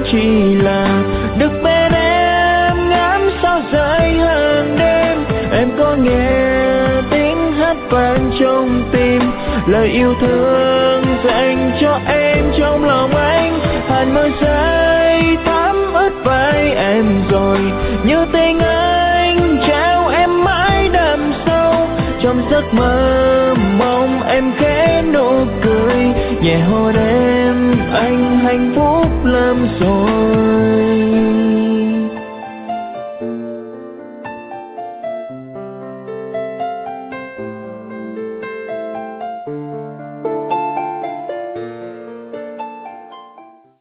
chỉ là được bên em ngắm sao rơi hàng đêm. Em có nghe tiếng hát vang trong tim, lời yêu thương dành cho em trong lòng anh. Hàn môi giây thắm ướt vai em rồi, như tình anh trao em mãi đậm sâu. Trong giấc mơ mong em khẽ nụ cười, nhẹ hôn em anh hạnh phúc lắm rồi.